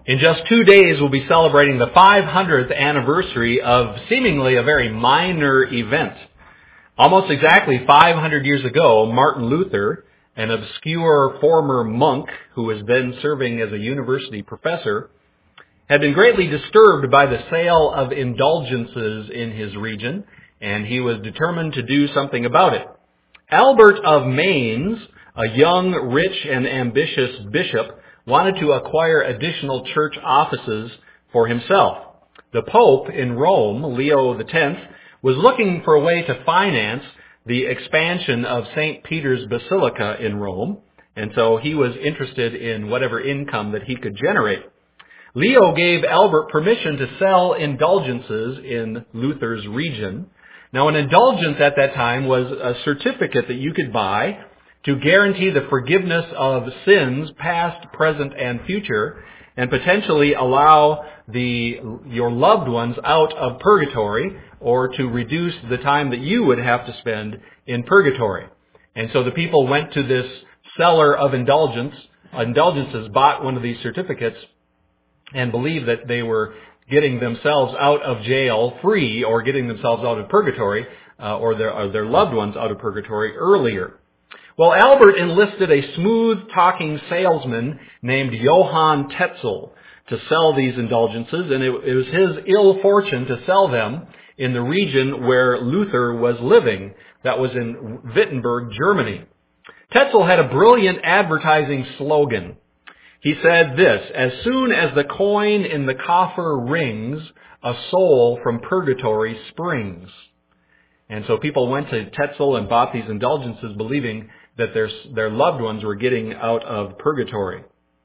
In just 2 days, we'll be celebrating the 500th anniversary of seemingly a very minor event. Almost exactly 500 years ago, Martin Luther, an obscure former monk who has been serving as a university professor, had been greatly disturbed by the sale of indulgences in his region, and he was determined to do something about it. Albert of Mainz, a young, rich, and ambitious bishop, wanted to acquire additional church offices for himself. The Pope in Rome, Leo X, was looking for a way to finance the expansion of St. Peter's Basilica in Rome, and so he was interested in whatever income that he could generate. Leo gave Albert permission to sell indulgences in Luther's region. Now, an indulgence at that time was a certificate that you could buy to guarantee the forgiveness of sins, past, present, and future, and potentially allow your loved ones out of purgatory, or to reduce the time that you would have to spend in purgatory. And so the people went to this seller of indulgences, bought one of these certificates, and believed that they were getting themselves out of jail free, or getting themselves out of purgatory, or their loved ones out of purgatory earlier. Well, Albert enlisted a smooth-talking salesman named Johann Tetzel to sell these indulgences, and it was his ill fortune to sell them in the region where Luther was living. That was in Wittenberg, Germany. Tetzel had a brilliant advertising slogan. He said this: "As soon as the coin in the coffer rings, a soul from purgatory springs." And so people went to Tetzel and bought these indulgences, believing that their loved ones were getting out of purgatory.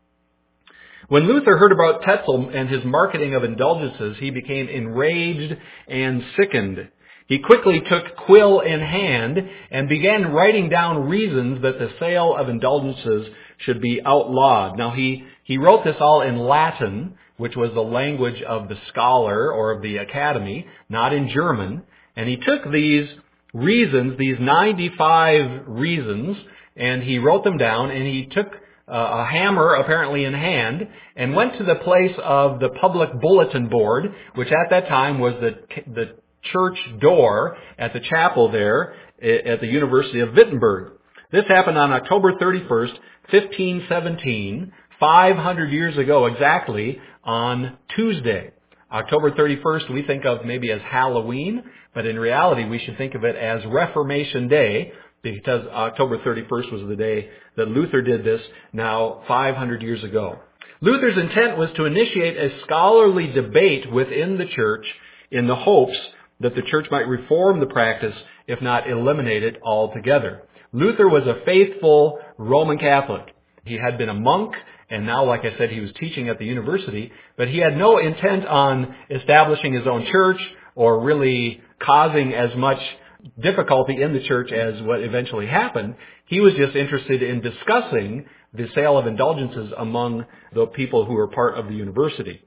When Luther heard about Tetzel and his marketing of indulgences, he became enraged and sickened. He quickly took quill in hand and began writing down reasons that the sale of indulgences should be outlawed. Now, he wrote this all in Latin, which was the language of the scholar or of the academy, not in German. And he took these reasons, these 95 reasons, and he wrote them down, and he took a hammer, apparently in hand, and went to the place of the public bulletin board, which at that time was the church door at the chapel there at the University of Wittenberg. This happened on October 31st, 1517, 500 years ago exactly, on Tuesday. October 31st we think of maybe as Halloween, but in reality we should think of it as Reformation Day, because October 31st was the day that Luther did this, now 500 years ago. Luther's intent was to initiate a scholarly debate within the church in the hopes that the church might reform the practice, if not eliminate it altogether. Luther was a faithful Roman Catholic. He had been a monk, and now, like I said, he was teaching at the university, but he had no intent on establishing his own church or really causing as much difficulty in the church as what eventually happened. He was just interested in discussing the sale of indulgences among the people who were part of the university.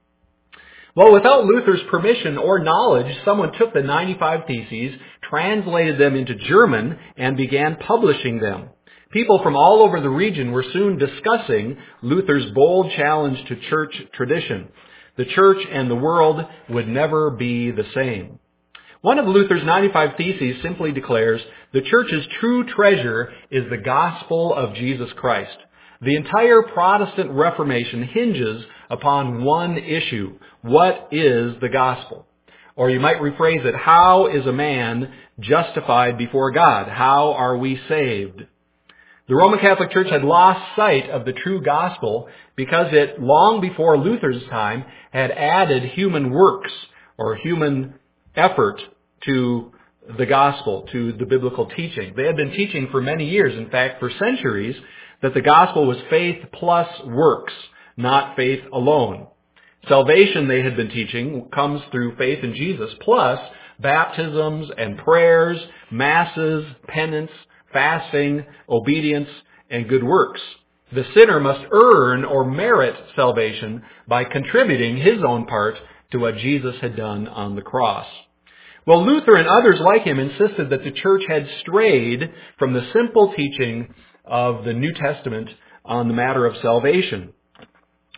Well, without Luther's permission or knowledge, someone took the 95 Theses, translated them into German, and began publishing them. People from all over the region were soon discussing Luther's bold challenge to church tradition. The church and the world would never be the same. One of Luther's 95 Theses simply declares, "The church's true treasure is the gospel of Jesus Christ." The entire Protestant Reformation hinges upon one issue: what is the gospel? Or you might rephrase it, how is a man justified before God? How are we saved? The Roman Catholic Church had lost sight of the true gospel because it, long before Luther's time, had added human works or human effort to the gospel, to the biblical teaching. They had been teaching for many years, in fact, for centuries, that the gospel was faith plus works, not faith alone. Salvation, they had been teaching, comes through faith in Jesus, plus baptisms and prayers, masses, penance, fasting, obedience, and good works. The sinner must earn or merit salvation by contributing his own part to what Jesus had done on the cross. Well, Luther and others like him insisted that the church had strayed from the simple teaching of the New Testament on the matter of salvation.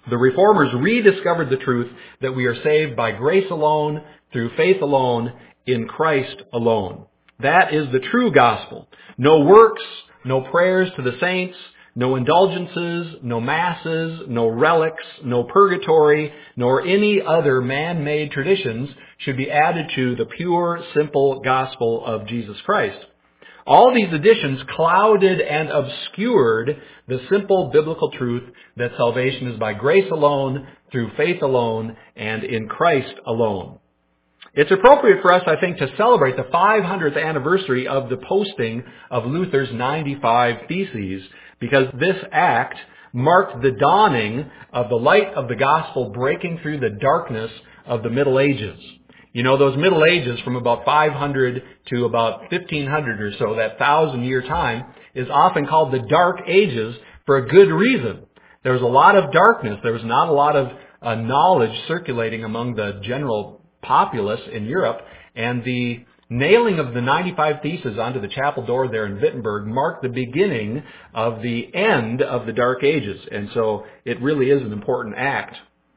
The Reformers rediscovered the truth that we are saved by grace alone, through faith alone, in Christ alone. That is the true gospel. No works, no prayers to the saints, no indulgences, no masses, no relics, no purgatory, nor any other man-made traditions should be added to the pure, simple gospel of Jesus Christ. All these additions clouded and obscured the simple biblical truth that salvation is by grace alone, through faith alone, and in Christ alone. It's appropriate for us, I think, to celebrate the 500th anniversary of the posting of Luther's 95 Theses, because this act marked the dawning of the light of the gospel breaking through the darkness of the Middle Ages. You know, those Middle Ages from about 500 to about 1500 or so, that 1,000-year time, is often called the Dark Ages for a good reason. There was a lot of darkness. There was not a lot of knowledge circulating among the general populace in Europe, and the nailing of the 95 Theses onto the chapel door there in Wittenberg marked the beginning of the end of the Dark Ages, and so it really is an important act.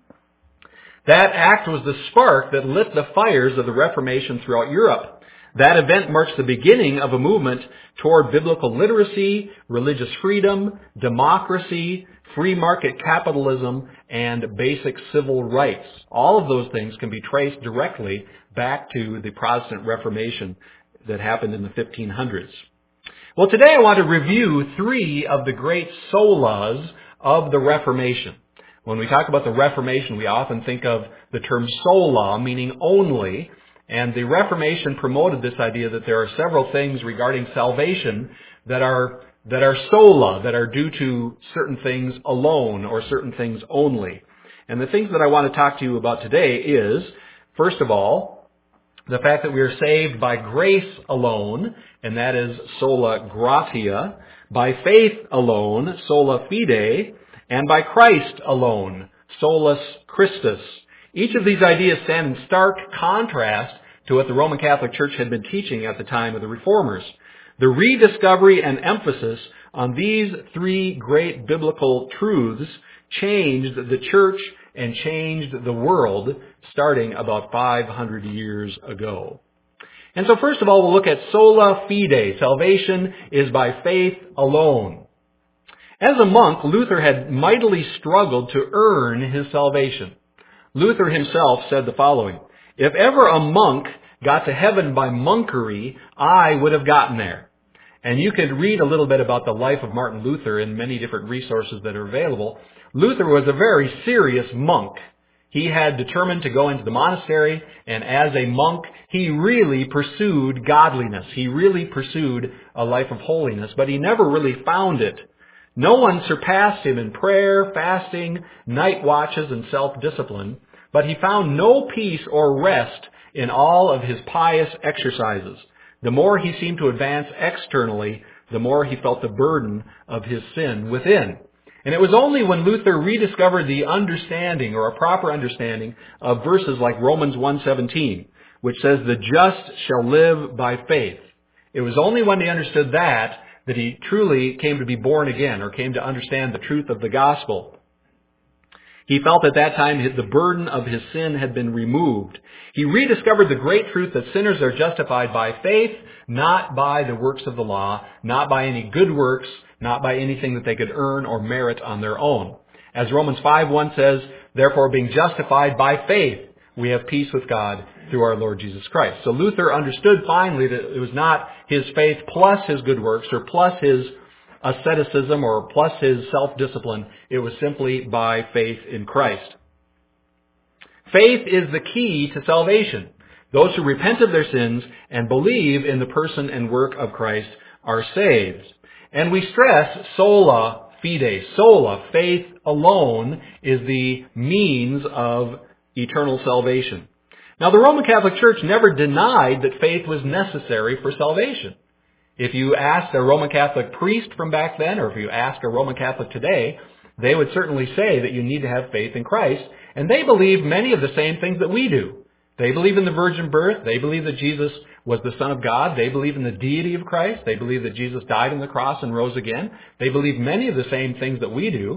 That act was the spark that lit the fires of the Reformation throughout Europe. That event marks the beginning of a movement toward biblical literacy, religious freedom, democracy, free market capitalism, and basic civil rights. All of those things can be traced directly back to the Protestant Reformation that happened in the 1500s. Well, today I want to review 3 of the great solas of the Reformation. When we talk about the Reformation, we often think of the term sola, meaning only, and the Reformation promoted this idea that there are several things regarding salvation that are sola, that are due to certain things alone or certain things only. And the things that I want to talk to you about today is, first of all, the fact that we are saved by grace alone, and that is sola gratia, by faith alone, sola fide, and by Christ alone, solus Christus. Each of these ideas stand in stark contrast to what the Roman Catholic Church had been teaching at the time of the Reformers. The rediscovery and emphasis on these 3 great biblical truths changed the church and changed the world starting about 500 years ago. And so first of all, we'll look at sola fide. Salvation is by faith alone. As a monk, Luther had mightily struggled to earn his salvation. Luther himself said the following: "If ever a monk got to heaven by monkery, I would have gotten there." And you could read a little bit about the life of Martin Luther in many different resources that are available. Luther was a very serious monk. He had determined to go into the monastery, and as a monk, he really pursued godliness. He really pursued a life of holiness, but he never really found it. No one surpassed him in prayer, fasting, night watches, and self-discipline, but he found no peace or rest in all of his pious exercises. The more he seemed to advance externally, the more he felt the burden of his sin within. And it was only when Luther rediscovered the understanding, or a proper understanding, of verses like Romans 1:17, which says, "The just shall live by faith." It was only when he understood that he truly came to be born again, or came to understand the truth of the gospel. He felt at that time the burden of his sin had been removed. He rediscovered the great truth that sinners are justified by faith, not by the works of the law, not by any good works, not by anything that they could earn or merit on their own. As Romans 5:1 says, "Therefore being justified by faith, we have peace with God through our Lord Jesus Christ." So Luther understood finally that it was not his faith plus his good works, or plus his asceticism, or plus his self-discipline. It was simply by faith in Christ. Faith is the key to salvation. Those who repent of their sins and believe in the person and work of Christ are saved. And we stress sola fide. Sola, faith alone, is the means of eternal salvation. Now, the Roman Catholic Church never denied that faith was necessary for salvation. If you asked a Roman Catholic priest from back then, or if you ask a Roman Catholic today, they would certainly say that you need to have faith in Christ, and they believe many of the same things that we do. They believe in the virgin birth. They believe that Jesus was the Son of God. They believe in the deity of Christ. They believe that Jesus died on the cross and rose again. They believe many of the same things that we do.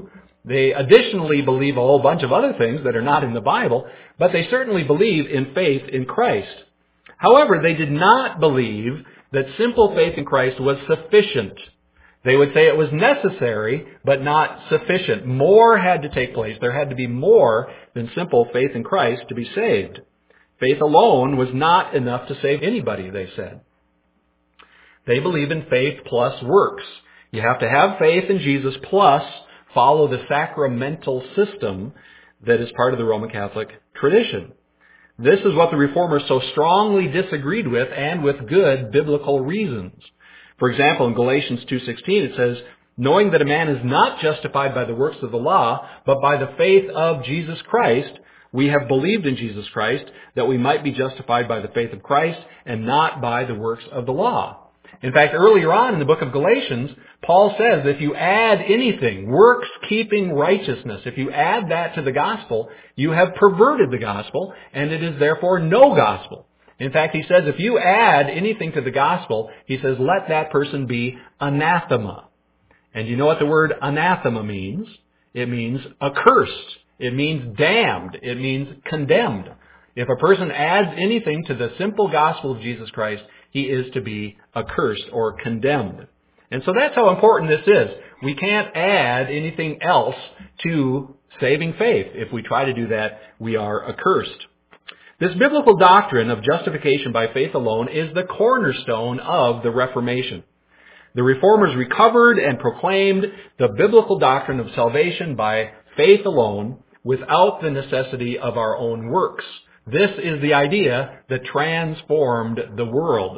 They additionally believe a whole bunch of other things that are not in the Bible, but they certainly believe in faith in Christ. However, they did not believe that simple faith in Christ was sufficient. They would say it was necessary, but not sufficient. More had to take place. There had to be more than simple faith in Christ to be saved. Faith alone was not enough to save anybody, they said. They believe in faith plus works. You have to have faith in Jesus plus follow the sacramental system that is part of the Roman Catholic tradition. This is what the Reformers so strongly disagreed with, and with good biblical reasons. For example, in Galatians 2:16 it says, knowing that a man is not justified by the works of the law, but by the faith of Jesus Christ, we have believed in Jesus Christ, that we might be justified by the faith of Christ, and not by the works of the law. In fact, earlier on in the book of Galatians, Paul says that if you add anything, works-keeping righteousness, if you add that to the gospel, you have perverted the gospel, and it is therefore no gospel. In fact, he says if you add anything to the gospel, he says let that person be anathema. And you know what the word anathema means? It means accursed. It means damned. It means condemned. If a person adds anything to the simple gospel of Jesus Christ, he is to be accursed or condemned. And so that's how important this is. We can't add anything else to saving faith. If we try to do that, we are accursed. This biblical doctrine of justification by faith alone is the cornerstone of the Reformation. The Reformers recovered and proclaimed the biblical doctrine of salvation by faith alone without the necessity of our own works. This is the idea that transformed the world.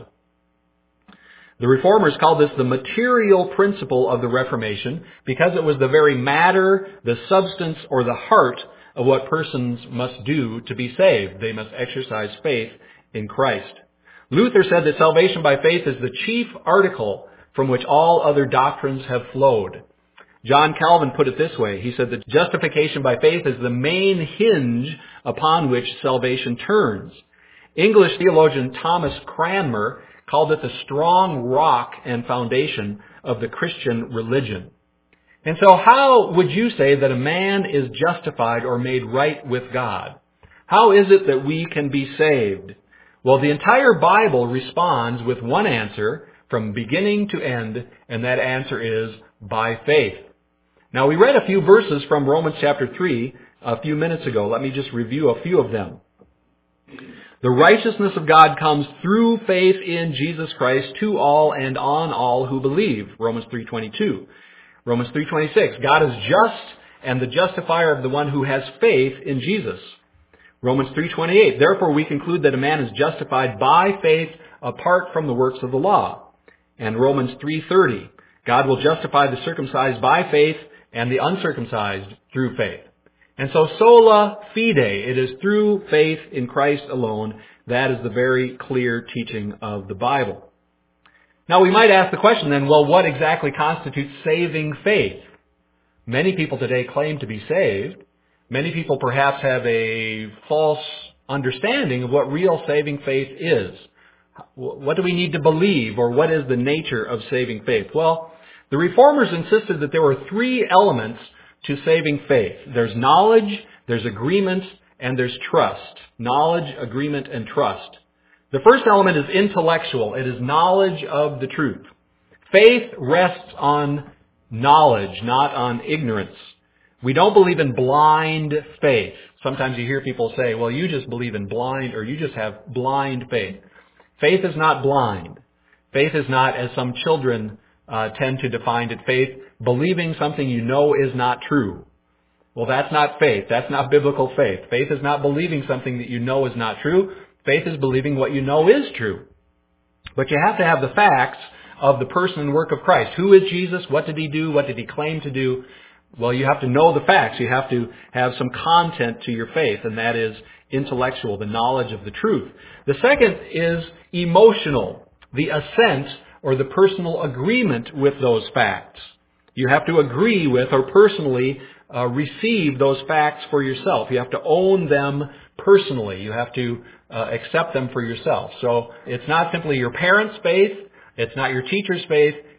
The Reformers called this the material principle of the Reformation because it was the very matter, the substance, or the heart of what persons must do to be saved. They must exercise faith in Christ. Luther said that salvation by faith is the chief article from which all other doctrines have flowed. John Calvin put it this way. He said that justification by faith is the main hinge upon which salvation turns. English theologian Thomas Cranmer called it the strong rock and foundation of the Christian religion. And so how would you say that a man is justified or made right with God? How is it that we can be saved? Well, the entire Bible responds with one answer from beginning to end, and that answer is by faith. Now, we read a few verses from Romans chapter 3 a few minutes ago. Let me just review a few of them. The righteousness of God comes through faith in Jesus Christ to all and on all who believe. Romans 3:22. Romans 3:26. God is just and the justifier of the one who has faith in Jesus. Romans 3:28. Therefore we conclude that a man is justified by faith apart from the works of the law. And Romans 3:30. God will justify the circumcised by faith and the uncircumcised through faith. And so sola fide, it is through faith in Christ alone. That is the very clear teaching of the Bible. Now we might ask the question then, well, what exactly constitutes saving faith? Many people today claim to be saved. Many people perhaps have a false understanding of what real saving faith is. What do we need to believe, or what is the nature of saving faith? Well, the Reformers insisted that there were three elements to saving faith. There's knowledge, there's agreement, and there's trust. Knowledge, agreement, and trust. The first element is intellectual. It is knowledge of the truth. Faith rests on knowledge, not on ignorance. We don't believe in blind faith. Sometimes you hear people say, well, you just believe in blind, or you just have blind faith. Faith is not blind. Faith is not, as some children tend to define it, faith believing something you know is not true. Well, that's not faith. That's not biblical faith. Faith is not believing something that you know is not true. Faith is believing what you know is true. But you have to have the facts of the person and work of Christ. Who is Jesus? What did he do? What did he claim to do? Well, you have to know the facts. You have to have some content to your faith, and that is intellectual, the knowledge of the truth. The second is emotional, the assent or the personal agreement with those facts. You have to agree with or personally receive those facts for yourself. You have to own them personally. You have to accept them for yourself. So it's not simply your parents' faith. It's not your teacher's faith.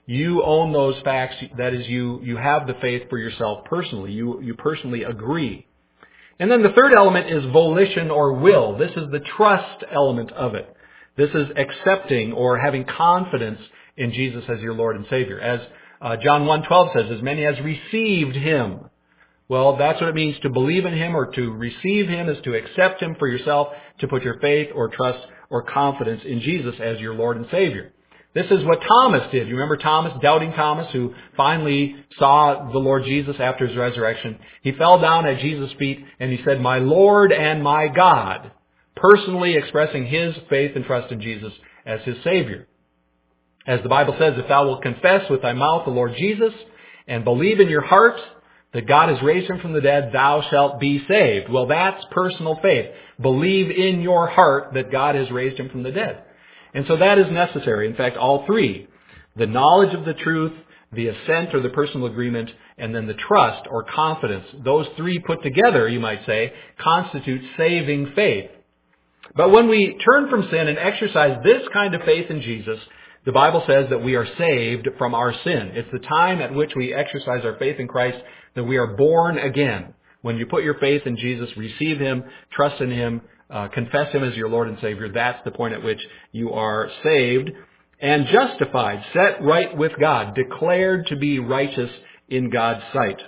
You own those facts. That is, you have the faith for yourself personally. You personally agree. And then the third element is volition or will. This is the trust element of it. This is accepting or having confidence in Jesus as your Lord and Savior. As John 1:12 says, as many as received Him. Well, that's what it means to believe in Him, or to receive Him is to accept Him for yourself, to put your faith or trust or confidence in Jesus as your Lord and Savior. This is what Thomas did. You remember Thomas, doubting Thomas, who finally saw the Lord Jesus after His resurrection. He fell down at Jesus' feet and he said, "My Lord and my God," personally expressing his faith and trust in Jesus as his Savior. As the Bible says, if thou wilt confess with thy mouth the Lord Jesus and believe in your heart that God has raised Him from the dead, thou shalt be saved. Well, that's personal faith. Believe in your heart that God has raised Him from the dead. And so that is necessary. In fact, all three, the knowledge of the truth, the assent or the personal agreement, and then the trust or confidence, those three put together, you might say, constitute saving faith. But when we turn from sin and exercise this kind of faith in Jesus, the Bible says that we are saved from our sin. It's the time at which we exercise our faith in Christ that we are born again. When you put your faith in Jesus, receive Him, trust in Him, confess Him as your Lord and Savior, that's the point at which you are saved and justified, set right with God, declared to be righteous in God's sight.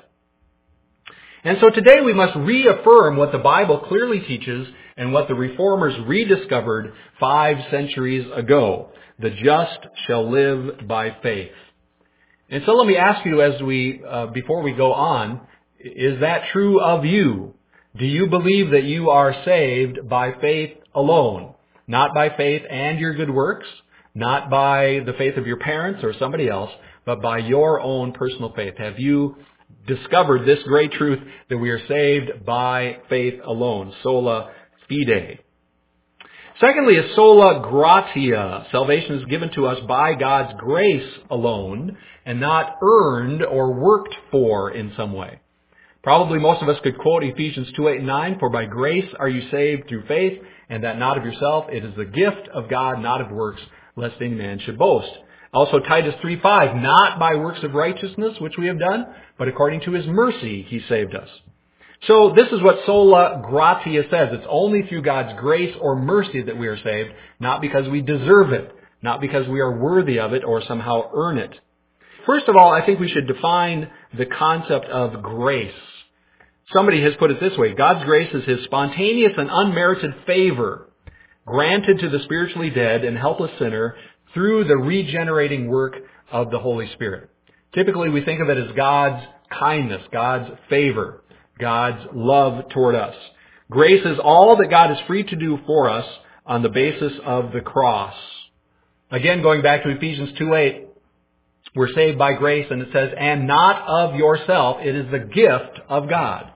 And so today we must reaffirm what the Bible clearly teaches and what the Reformers rediscovered 5 centuries ago. The just shall live by faith. And so let me ask you as before we go on, is that true of you? Do you believe that you are saved by faith alone? Not by faith and your good works, not by the faith of your parents or somebody else, but by your own personal faith. Have you discovered this great truth that we are saved by faith alone? Sola fide. Secondly is sola gratia. Salvation is given to us by God's grace alone and not earned or worked for in some way. Probably most of us could quote Ephesians 2:8-9, for by grace are you saved through faith, and that not of yourself. It is the gift of God, not of works, lest any man should boast. Also Titus 3:5, not by works of righteousness which we have done, but according to His mercy He saved us. So this is what sola gratia says. It's only through God's grace or mercy that we are saved, not because we deserve it, not because we are worthy of it or somehow earn it. First of all, I think we should define the concept of grace. Somebody has put it this way: God's grace is His spontaneous and unmerited favor granted to the spiritually dead and helpless sinner through the regenerating work of the Holy Spirit. Typically, we think of it as God's kindness, God's favor, God's love toward us. Grace is all that God is free to do for us on the basis of the cross. Again, going back to Ephesians 2:8, we're saved by grace, and it says, and not of yourself, it is the gift of God.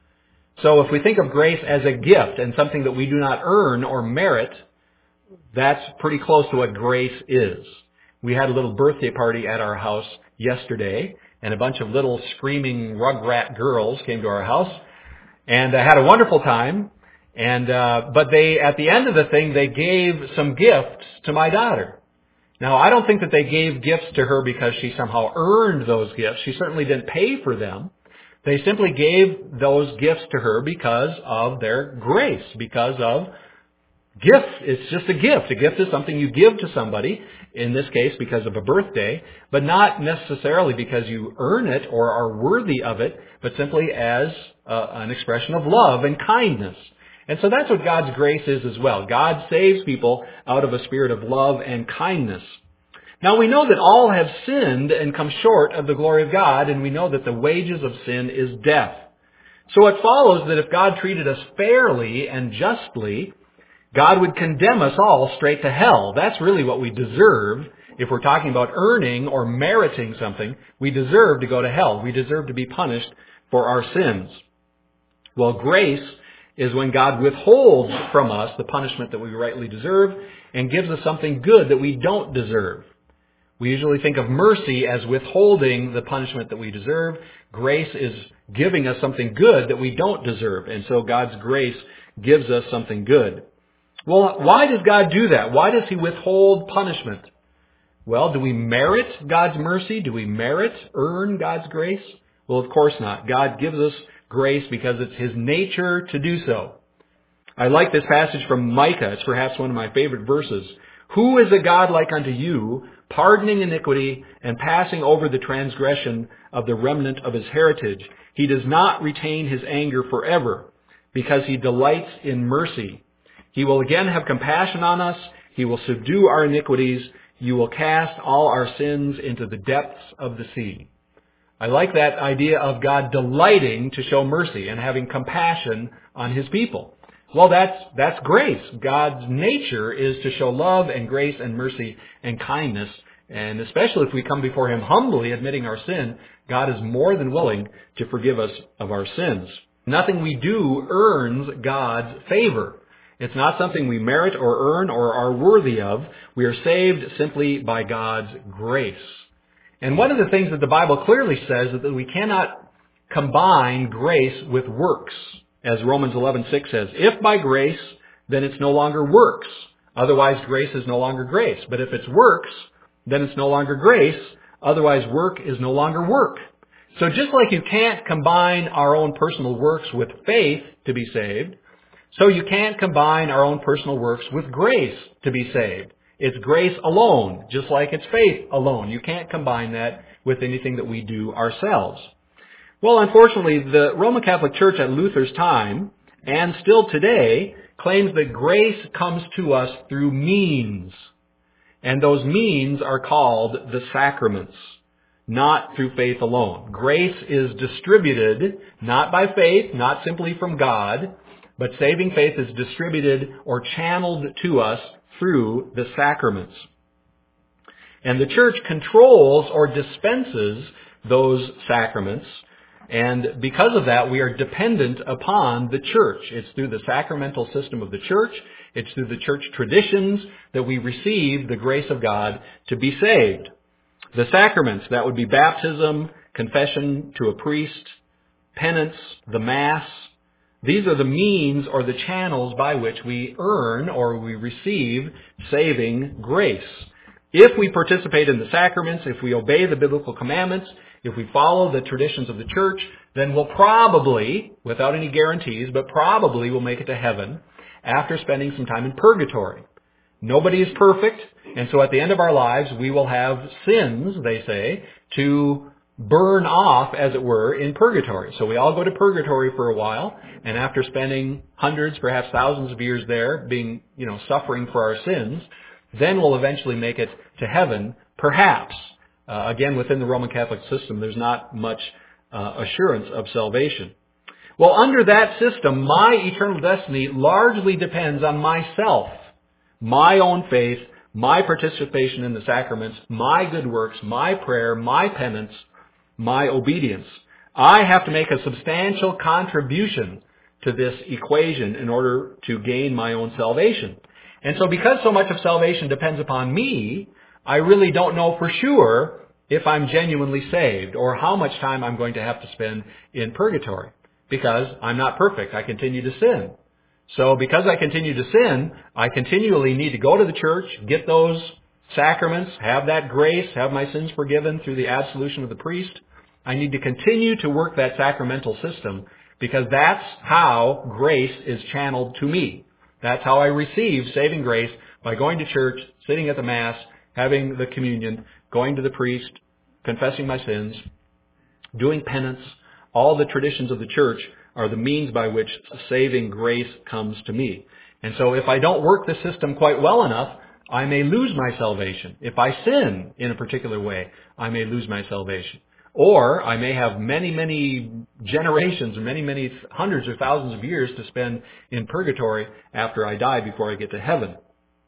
So if we think of grace as a gift and something that we do not earn or merit, that's pretty close to what grace is. We had a little birthday party at our house yesterday, and a bunch of little screaming rugrat girls came to our house, and I had a wonderful time. But they, at the end of the thing, they gave some gifts to my daughter. Now, I don't think that they gave gifts to her because she somehow earned those gifts. She certainly didn't pay for them. They simply gave those gifts to her because of their grace, because of gifts. It's just a gift. A gift is something you give to somebody, in this case because of a birthday, but not necessarily because you earn it or are worthy of it, but simply as an expression of love and kindness. And so that's what God's grace is as well. God saves people out of a spirit of love and kindness. Now we know that all have sinned and come short of the glory of God, and we know that the wages of sin is death. So it follows that if God treated us fairly and justly, God would condemn us all straight to hell. That's really what we deserve. If we're talking about earning or meriting something, we deserve to go to hell. We deserve to be punished for our sins. Well, grace is when God withholds from us the punishment that we rightly deserve and gives us something good that we don't deserve. We usually think of mercy as withholding the punishment that we deserve. Grace is giving us something good that we don't deserve. And so God's grace gives us something good. Well, why does God do that? Why does He withhold punishment? Well, do we merit God's mercy? Do we earn God's grace? Well, of course not. God gives us grace because it's His nature to do so. I like this passage from Micah. It's perhaps one of my favorite verses. Who is a God like unto you, pardoning iniquity and passing over the transgression of the remnant of His heritage? He does not retain His anger forever, because He delights in mercy. He will again have compassion on us. He will subdue our iniquities. You will cast all our sins into the depths of the sea. I like that idea of God delighting to show mercy and having compassion on His people. Well, that's grace. God's nature is to show love and grace and mercy and kindness. And especially if we come before Him humbly, admitting our sin, God is more than willing to forgive us of our sins. Nothing we do earns God's favor. It's not something we merit or earn or are worthy of. We are saved simply by God's grace. And one of the things that the Bible clearly says is that we cannot combine grace with works. As Romans 11:6 says, if by grace, then it's no longer works. Otherwise, grace is no longer grace. But if it's works, then it's no longer grace. Otherwise, work is no longer work. So just like you can't combine our own personal works with faith to be saved, so you can't combine our own personal works with grace to be saved. It's grace alone, just like it's faith alone. You can't combine that with anything that we do ourselves. Well, unfortunately, the Roman Catholic Church at Luther's time, and still today, claims that grace comes to us through means. And those means are called the sacraments, not through faith alone. Grace is distributed not by faith, not simply from God, but saving faith is distributed or channeled to us through the sacraments. And the Church controls or dispenses those sacraments. And because of that, we are dependent upon the Church. It's through the sacramental system of the Church. It's through the Church traditions that we receive the grace of God to be saved. The sacraments, that would be baptism, confession to a priest, penance, the Mass. These are the means or the channels by which we earn or we receive saving grace. If we participate in the sacraments, if we obey the biblical commandments, if we follow the traditions of the Church, then we'll probably, without any guarantees, but probably will make it to heaven after spending some time in purgatory. Nobody is perfect, and so at the end of our lives, we will have sins, they say, to burn off, as it were, in purgatory. So we all go to purgatory for a while, and after spending hundreds, perhaps thousands of years there, being, suffering for our sins, then we'll eventually make it to heaven, perhaps. Again, within the Roman Catholic system, there's not much assurance of salvation. Well, under that system, my eternal destiny largely depends on myself, my own faith, my participation in the sacraments, my good works, my prayer, my penance, my obedience. I have to make a substantial contribution to this equation in order to gain my own salvation. And so because so much of salvation depends upon me, I really don't know for sure if I'm genuinely saved or how much time I'm going to have to spend in purgatory, because I'm not perfect. I continue to sin. So because I continue to sin, I continually need to go to the church, get those sacraments, have that grace, have my sins forgiven through the absolution of the priest. I need to continue to work that sacramental system, because that's how grace is channeled to me. That's how I receive saving grace, by going to church, sitting at the Mass, having the communion, going to the priest, confessing my sins, doing penance. All the traditions of the church are the means by which saving grace comes to me. And so if I don't work the system quite well enough, I may lose my salvation. If I sin in a particular way, I may lose my salvation. Or I may have many, many generations, many, many hundreds or thousands of years to spend in purgatory after I die before I get to heaven.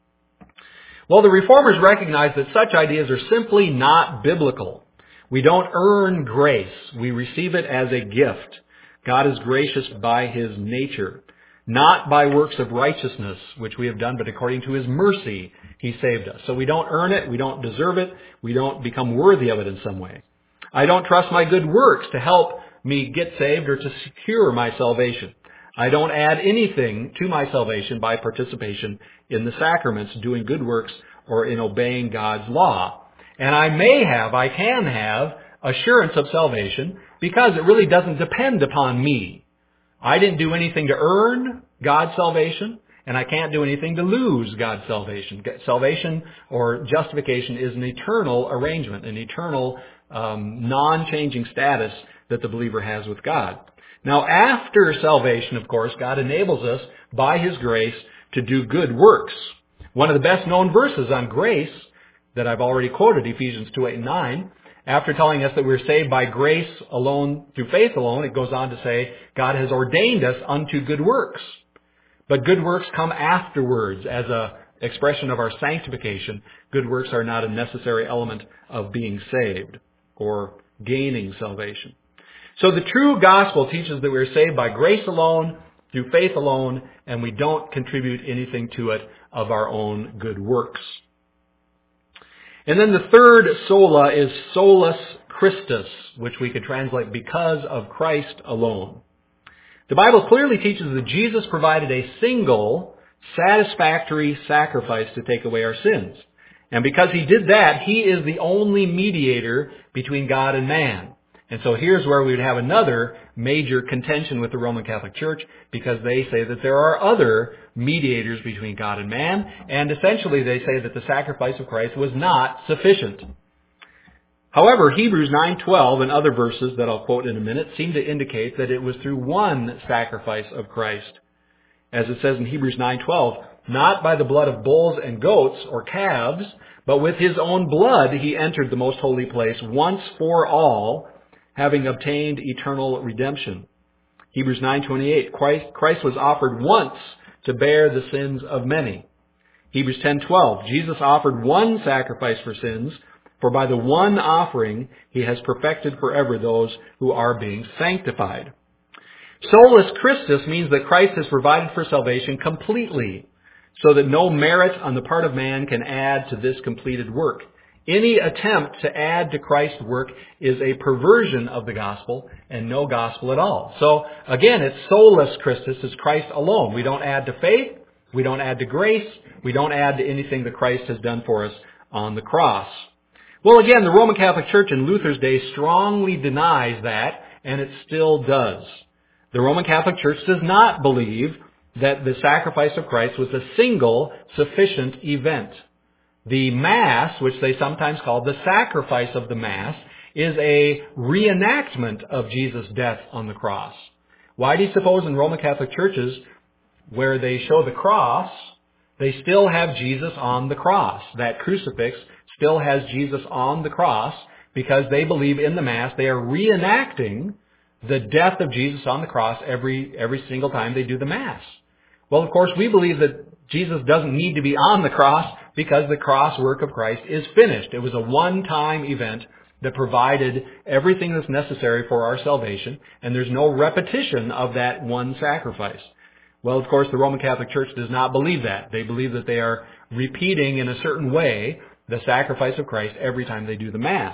Well, the Reformers recognize that such ideas are simply not biblical. We don't earn grace. We receive it as a gift. God is gracious by His nature, not by works of righteousness, which we have done, but according to His mercy, He saved us. So we don't earn it. We don't deserve it. We don't become worthy of it in some way. I don't trust my good works to help me get saved or to secure my salvation. I don't add anything to my salvation by participation in the sacraments, doing good works, or in obeying God's law. And I can have assurance of salvation because it really doesn't depend upon me. I didn't do anything to earn God's salvation, and I can't do anything to lose God's salvation. Salvation or justification is an eternal arrangement, an eternal non-changing status that the believer has with God. Now, after salvation, of course, God enables us by His grace to do good works. One of the best known verses on grace that I've already quoted, Ephesians 2:8 and 9, after telling us that we're saved by grace alone, through faith alone, it goes on to say, God has ordained us unto good works. But good works come afterwards as an expression of our sanctification. Good works are not a necessary element of being saved or gaining salvation. So the true gospel teaches that we're saved by grace alone, through faith alone, and we don't contribute anything to it of our own good works. And then the third sola is solus Christus, which we could translate because of Christ alone. The Bible clearly teaches that Jesus provided a single, satisfactory sacrifice to take away our sins. And because He did that, He is the only mediator between God and man. And so here's where we would have another major contention with the Roman Catholic Church, because they say that there are other mediators between God and man, and essentially they say that the sacrifice of Christ was not sufficient. However, Hebrews 9:12 and other verses that I'll quote in a minute seem to indicate that it was through one sacrifice of Christ. As it says in Hebrews 9:12, not by the blood of bulls and goats or calves, but with His own blood He entered the most holy place once for all, having obtained eternal redemption. Hebrews 9:28, Christ was offered once to bear the sins of many. Hebrews 10:12, Jesus offered one sacrifice for sins, for by the one offering He has perfected forever those who are being sanctified. Solus Christus means that Christ has provided for salvation completely, so that no merit on the part of man can add to this completed work. Any attempt to add to Christ's work is a perversion of the gospel and no gospel at all. So again, it's solus Christus, it's Christ alone. We don't add to faith, we don't add to grace, we don't add to anything that Christ has done for us on the cross. Well, again, the Roman Catholic Church in Luther's day strongly denies that, and it still does. The Roman Catholic Church does not believe that the sacrifice of Christ was a single sufficient event. The Mass, which they sometimes call the sacrifice of the Mass, is a reenactment of Jesus' death on the cross. Why do you suppose in Roman Catholic churches, where they show the cross, they still have Jesus on the cross? That crucifix still has Jesus on the cross because they believe in the Mass they are reenacting the death of Jesus on the cross every single time they do the Mass. Well, of course, we believe that Jesus doesn't need to be on the cross because the cross work of Christ is finished. It was a one-time event that provided everything that's necessary for our salvation, and there's no repetition of that one sacrifice. Well, of course, the Roman Catholic Church does not believe that. They believe that they are repeating in a certain way the sacrifice of Christ every time they do the Mass.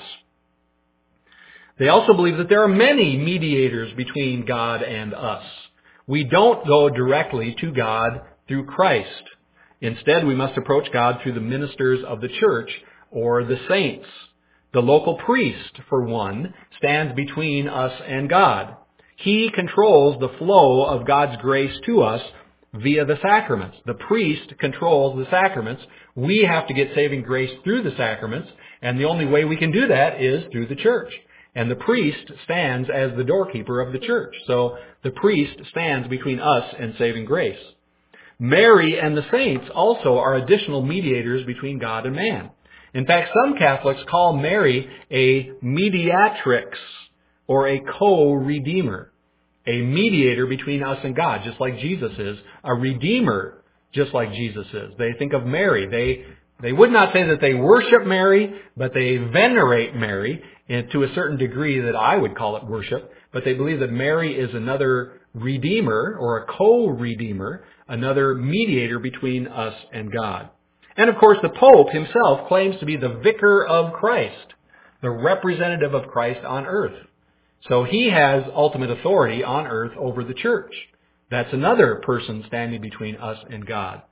They also believe that there are many mediators between God and us. We don't go directly to God through Christ. Instead, we must approach God through the ministers of the church or the saints. The local priest, for one, stands between us and God. He controls the flow of God's grace to us via the sacraments. The priest controls the sacraments. We have to get saving grace through the sacraments, and the only way we can do that is through the church. And the priest stands as the doorkeeper of the church. So the priest stands between us and saving grace. Mary and the saints also are additional mediators between God and man. In fact, some Catholics call Mary a mediatrix or a co-redeemer, a mediator between us and God, just like Jesus is, a redeemer, just like Jesus is. They think of Mary. They would not say that they worship Mary, but they venerate Mary to a certain degree that I would call it worship. But they believe that Mary is another redeemer or a co-redeemer, another mediator between us and God. And of course, the Pope himself claims to be the vicar of Christ, the representative of Christ on earth. So he has ultimate authority on earth over the church. That's another person standing between us and God.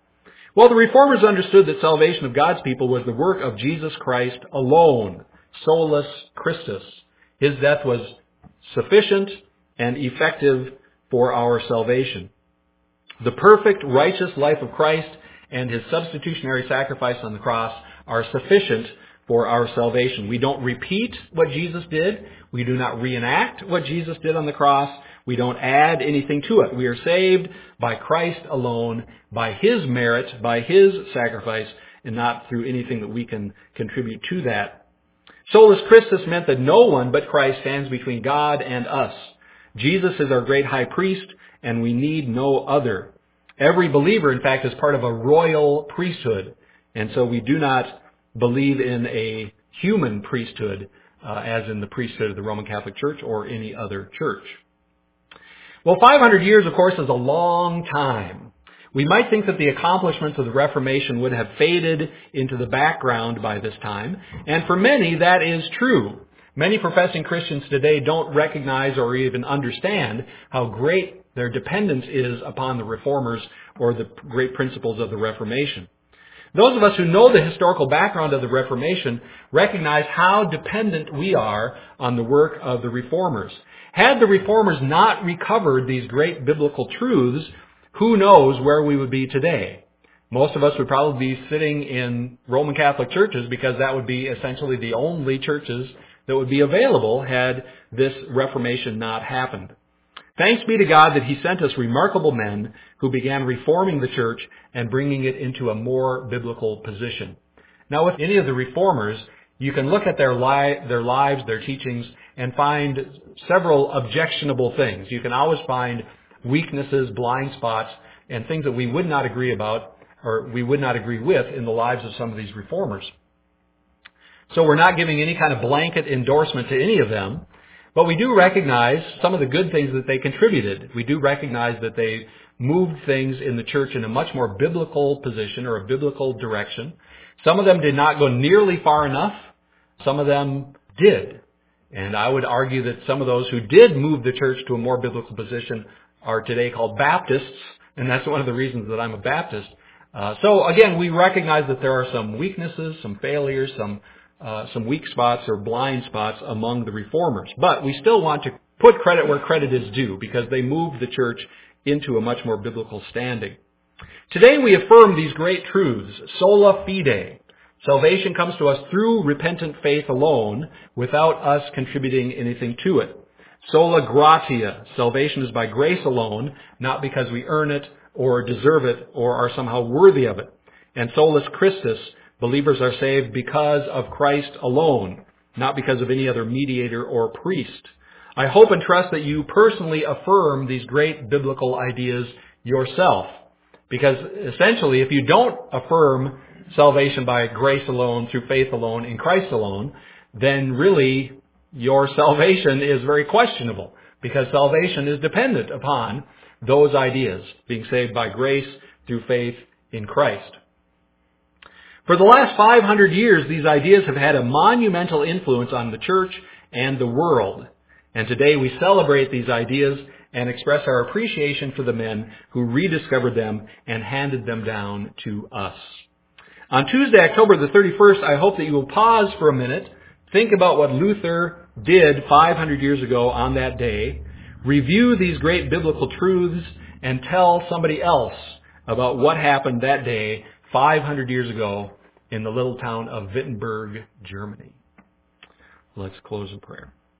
Well, the Reformers understood that salvation of God's people was the work of Jesus Christ alone, solus Christus. His death was sufficient and effective for our salvation. The perfect, righteous life of Christ and His substitutionary sacrifice on the cross are sufficient for our salvation. We don't repeat what Jesus did. We do not reenact what Jesus did on the cross. We don't add anything to it. We are saved by Christ alone, by His merit, by His sacrifice, and not through anything that we can contribute to that. Solus Christus meant that no one but Christ stands between God and us. Jesus is our great high priest, and we need no other. Every believer, in fact, is part of a royal priesthood, and so we do not believe in a human priesthood, as in the priesthood of the Roman Catholic Church or any other church. Well, 500 years, of course, is a long time. We might think that the accomplishments of the Reformation would have faded into the background by this time, and for many, that is true. Many professing Christians today don't recognize or even understand how great their dependence is upon the Reformers or the great principles of the Reformation. Those of us who know the historical background of the Reformation recognize how dependent we are on the work of the Reformers. Had the Reformers not recovered these great biblical truths, who knows where we would be today? Most of us would probably be sitting in Roman Catholic churches because that would be essentially the only churches that would be available had this Reformation not happened. Thanks be to God that He sent us remarkable men who began reforming the church and bringing it into a more biblical position. Now, with any of the Reformers, you can look at their lives, their teachings, and find several objectionable things. You can always find weaknesses, blind spots, and things that we would not agree about or we would not agree with in the lives of some of these Reformers. So we're not giving any kind of blanket endorsement to any of them, but we do recognize some of the good things that they contributed. We do recognize that they moved things in the church in a much more biblical position or a biblical direction. Some of them did not go nearly far enough. Some of them did. And I would argue that some of those who did move the church to a more biblical position are today called Baptists, and that's one of the reasons that I'm a Baptist. So again, we recognize that there are some weaknesses, some failures, some weak spots or blind spots among the Reformers. But we still want to put credit where credit is due because they moved the church into a much more biblical standing. Today we affirm these great truths. Sola fide. Salvation comes to us through repentant faith alone without us contributing anything to it. Sola gratia. Salvation is by grace alone, not because we earn it or deserve it or are somehow worthy of it. And solus Christus. Believers are saved because of Christ alone, not because of any other mediator or priest. I hope and trust that you personally affirm these great biblical ideas yourself. Because essentially, if you don't affirm salvation by grace alone, through faith alone, in Christ alone, then really your salvation is very questionable. Because salvation is dependent upon those ideas, being saved by grace through faith in Christ. For the last 500 years, these ideas have had a monumental influence on the church and the world. And today we celebrate these ideas and express our appreciation for the men who rediscovered them and handed them down to us. On Tuesday, October the 31st, I hope that you will pause for a minute, think about what Luther did 500 years ago on that day, review these great biblical truths, and tell somebody else about what happened that day 500 years ago in the little town of Wittenberg, Germany. Let's close in prayer.